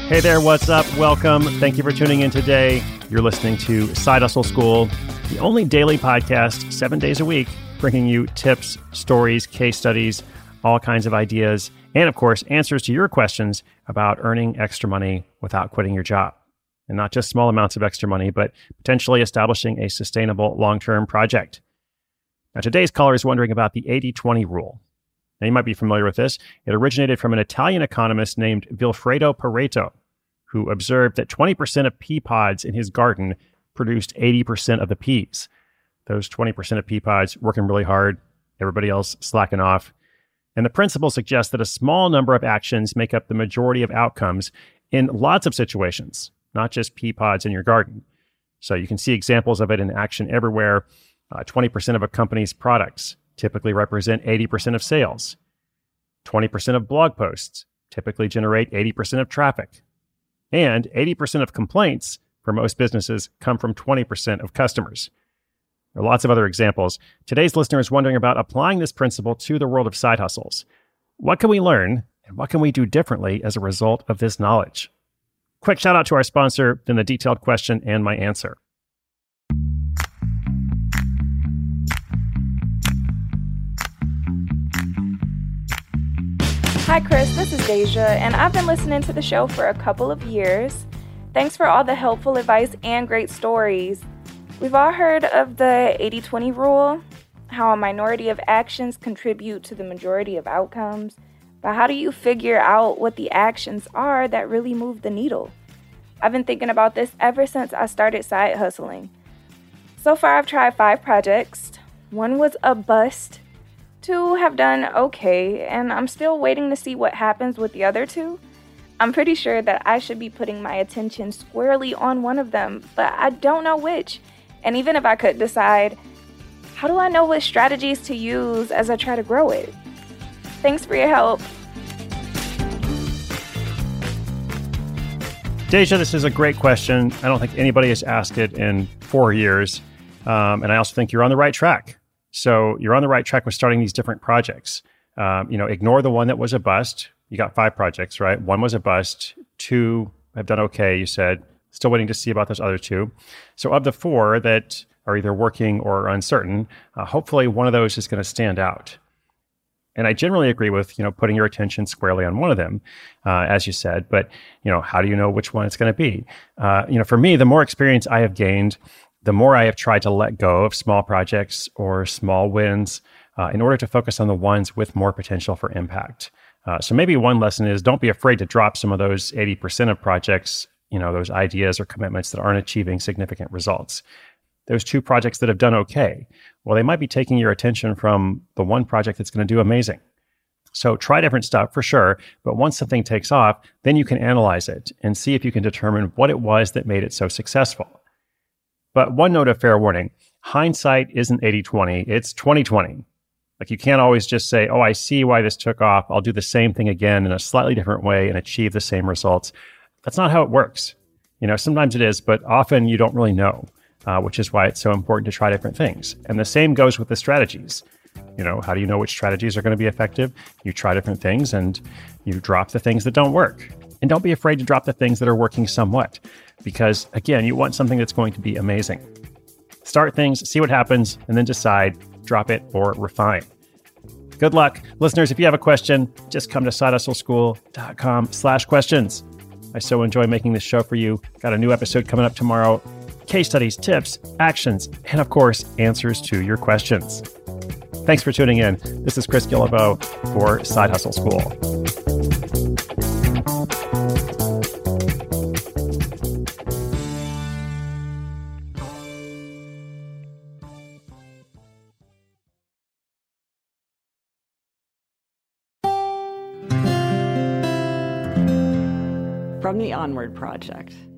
Hey there, what's up? Welcome. Thank you for tuning in today. You're listening to Side Hustle School, the only daily podcast 7 days a week, bringing you tips, stories, case studies, all kinds of ideas, and of course, answers to your questions about earning extra money without quitting your job. And not just small amounts of extra money, but potentially establishing a sustainable long-term project. Now, today's caller is wondering about the 80-20 rule. Now, you might be familiar with this. It originated from an Italian economist named Vilfredo Pareto, who observed that 20% of pea pods in his garden produced 80% of the peas. Those 20% of pea pods working really hard, everybody else slacking off. And the principle suggests that a small number of actions make up the majority of outcomes in lots of situations, not just pea pods in your garden. So you can see examples of it in action everywhere. 20% of a company's products typically represent 80% of sales. 20% of blog posts typically generate 80% of traffic. And 80% of complaints for most businesses come from 20% of customers. There are lots of other examples. Today's listener is wondering about applying this principle to the world of side hustles. What can we learn and what can we do differently as a result of this knowledge? Quick shout out to our sponsor, then the detailed question and my answer. Hi Chris, this is Deja, and I've been listening to the show for a couple of years. Thanks for all the helpful advice and great stories. We've all heard of the 80-20 rule, how a minority of actions contribute to the majority of outcomes. But how do you figure out what the actions are that really move the needle? I've been thinking about this ever since I started side hustling. So far, I've tried 5 projects. 1 was a bust. 2 have done okay, and I'm still waiting to see what happens with the other 2. I'm pretty sure that I should be putting my attention squarely on one of them, but I don't know which. And even if I could decide, how do I know what strategies to use as I try to grow it? Thanks for your help. Deja, this is a great question. I don't think anybody has asked it in 4 years. And I also think you're on the right track. So you're on the right track with starting these different projects. Ignore the one that was a bust. You got 5 projects, right? 1 was a bust. 2 have done okay, you said. Still waiting to see about those other 2. So of the 4 that are either working or uncertain, hopefully one of those is going to stand out. And I generally agree with, putting your attention squarely on one of them, as you said. But, how do you know which one it's going to be? For me, the more experience I have gained, the more I have tried to let go of small projects or small wins in order to focus on the ones with more potential for impact. So maybe one lesson is don't be afraid to drop some of those 80% of projects, those ideas or commitments that aren't achieving significant results. Those 2 projects that have done okay, well, they might be taking your attention from the one project that's going to do amazing. So try different stuff for sure, but once something takes off, then you can analyze it and see if you can determine what it was that made it so successful. But one note of fair warning, hindsight isn't 80-20, it's 20-20. Like you can't always just say, oh, I see why this took off. I'll do the same thing again in a slightly different way and achieve the same results. That's not how it works. Sometimes it is, but often you don't really know, which is why it's so important to try different things. And the same goes with the strategies. How do you know which strategies are going to be effective? You try different things and you drop the things that don't work. And don't be afraid to drop the things that are working somewhat, because again, you want something that's going to be amazing. Start things, see what happens, and then decide, drop it or refine. Good luck. Listeners, if you have a question, just come to sidehustleschool.com/questions. I so enjoy making this show for you. Got a new episode coming up tomorrow. Case studies, tips, actions, and of course, answers to your questions. Thanks for tuning in. This is Chris Guillebeau for Side Hustle School. From the Onward Project.